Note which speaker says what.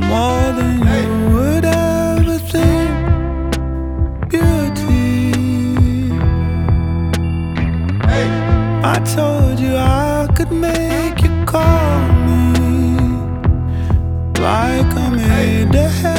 Speaker 1: more than you would ever think. Beauty, I told you I could make you call me like I'm made to have